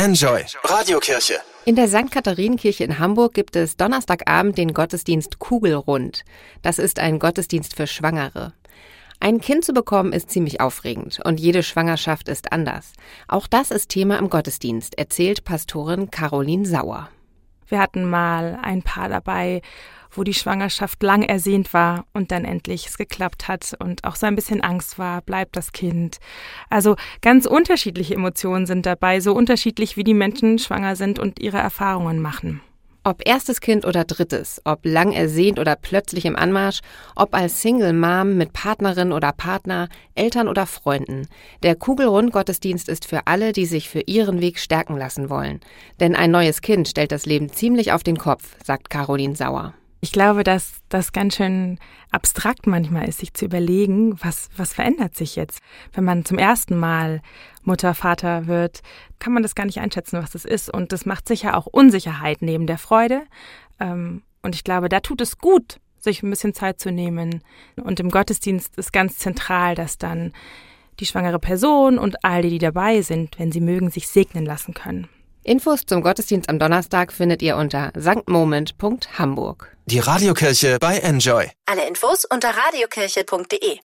Enjoy Radiokirche. In der St. Katharinenkirche in Hamburg gibt es Donnerstagabend den Gottesdienst Kugelrund. Das ist ein Gottesdienst für Schwangere. Ein Kind zu bekommen ist ziemlich aufregend und jede Schwangerschaft ist anders. Auch das ist Thema im Gottesdienst, erzählt Pastorin Caroline Sauer. Wir hatten mal ein Paar dabei, wo die Schwangerschaft lang ersehnt war und dann endlich es geklappt hat und auch so ein bisschen Angst war, bleibt das Kind. Also ganz unterschiedliche Emotionen sind dabei, so unterschiedlich wie die Menschen schwanger sind und ihre Erfahrungen machen. Ob erstes Kind oder drittes, ob lang ersehnt oder plötzlich im Anmarsch, ob als Single Mom mit Partnerin oder Partner, Eltern oder Freunden. Der Kugelrund-Gottesdienst ist für alle, die sich für ihren Weg stärken lassen wollen. Denn ein neues Kind stellt das Leben ziemlich auf den Kopf, sagt Caroline Sauer. Ich glaube, dass das ganz schön abstrakt manchmal ist, sich zu überlegen, was verändert sich jetzt. Wenn man zum ersten Mal Mutter, Vater wird, kann man das gar nicht einschätzen, was das ist. Und das macht sicher auch Unsicherheit neben der Freude. Und ich glaube, da tut es gut, sich ein bisschen Zeit zu nehmen. Und im Gottesdienst ist ganz zentral, dass dann die schwangere Person und all die dabei sind, wenn sie mögen, sich segnen lassen können. Infos zum Gottesdienst am Donnerstag findet ihr unter sanktmoment.hamburg. Die Radiokirche bei Enjoy. Alle Infos unter radiokirche.de.